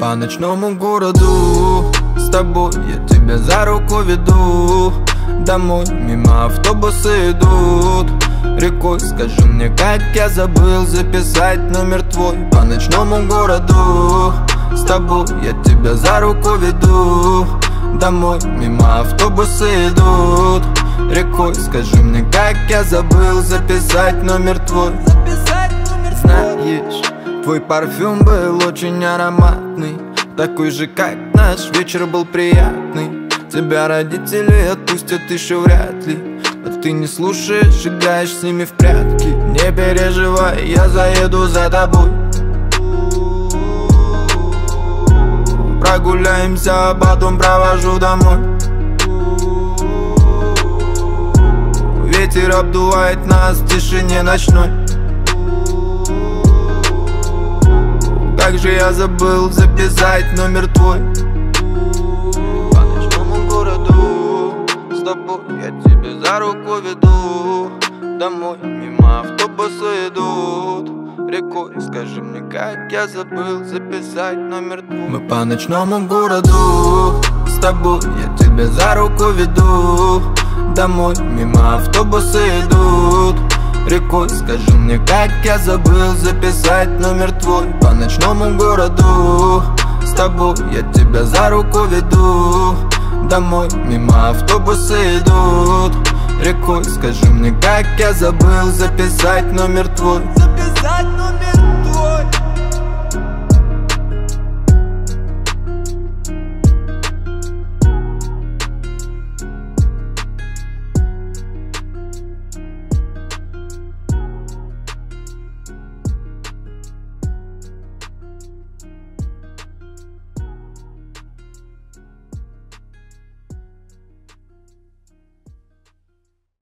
по ночному городу. С тобой я тебя за руку веду. Домой мимо автобусы идут. Рекой скажи мне, как я забыл записать номер твой по ночному городу. С тобой я тебя за руку веду. Домой мимо автобусы идут. Рекой скажи мне, как я забыл записать номер твой. Знаешь, твой парфюм был очень ароматный, такой же, как наш вечер был приятный. Тебя родители отпустят еще вряд ли, а ты не слушаешь, играешь с ними в прятки. Не переживай, я заеду за тобой. Прогуляемся, а потом провожу домой. Ветер обдувает нас в тишине ночной. Как же я забыл записать номер твой по ночному городу. С тобой я тебя за руку веду. Домой мимо автобусы идут. Рекой скажи мне, как я забыл записать номер твой. Мы по ночному городу. С тобой я тебя за руку веду. Домой мимо автобусы идут. Рекой скажи мне, как я забыл записать номер твой по ночному городу. С тобой я тебя за руку веду. Домой мимо автобусы идут. Рекой скажи мне, как я забыл записать номер твой.